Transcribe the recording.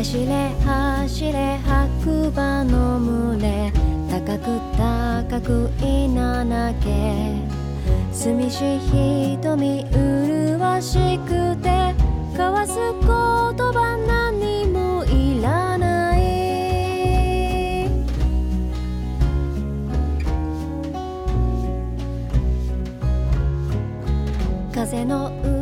走れ走れ白馬の群れ、高く高く稲なけ、澄し瞳麗しくて、交わす言葉何もいらない。風の